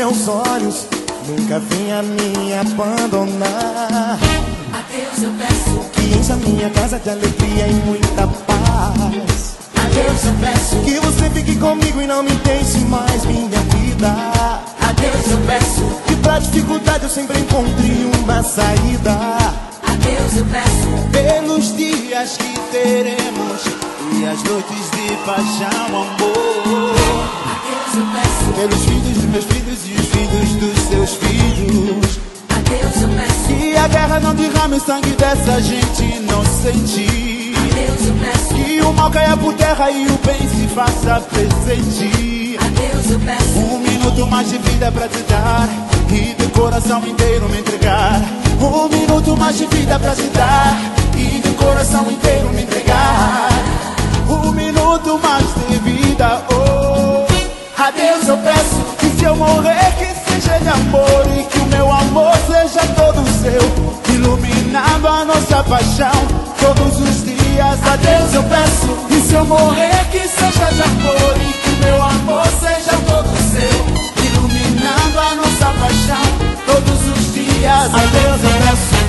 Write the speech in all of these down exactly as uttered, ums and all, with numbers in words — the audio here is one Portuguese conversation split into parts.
meus olhos, nunca venha me abandonar. A Deus eu peço que encha minha casa de alegria e muita paz. A Deus eu peço que você fique comigo e não me deixe mais minha vida. A Deus eu peço que pra dificuldade eu sempre encontre uma saída. A Deus eu peço pelos dias que teremos e as noites de paixão, amor. A Deus eu peço pelos filhos dos meus filhos e os filhos dos seus filhos. A Deus eu peço que a guerra não derrame sangue dessa gente inocente. A Deus eu peço que o mal caia por terra e o bem se faça presente. A Deus eu peço um minuto mais de vida pra te dar e do coração inteiro me entregar. Um minuto mais de vida pra te dar e do coração inteiro me entregar. Um minuto mais de vida, oh. A Deus eu peço que se eu morrer que seja de amor e que o meu amor seja todo seu, iluminando a nossa paixão todos os dias. A Deus eu peço que se eu morrer que seja de amor e que o meu amor seja todo seu, iluminando a nossa paixão todos os dias. A Deus eu peço.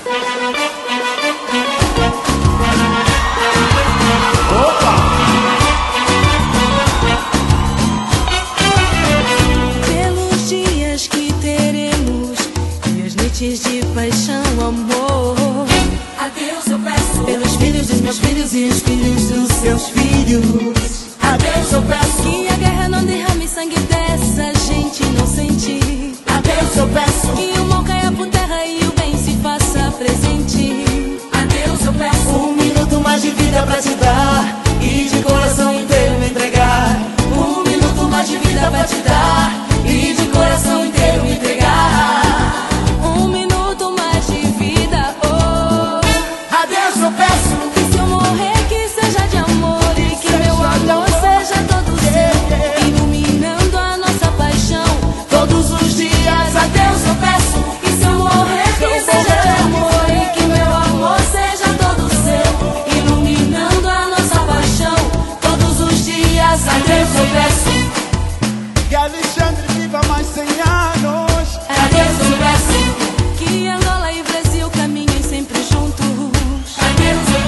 De paixão, amor. A Deus eu peço pelos filhos dos meus filhos e os filhos dos seus filhos. A Deus eu peço que a guerra não derrame sangue dessa gente inocente. A Deus eu peço que o mal caia por terra e o bem se faça presente. A Deus eu peço um minuto mais de vida pra te dar e de coração inteiro me entregar. Um minuto mais de vida pra te dar e de coração inteiro me entregar.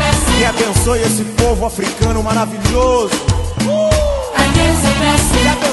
Abençoe esse povo africano maravilhoso. A Deus eu peço Que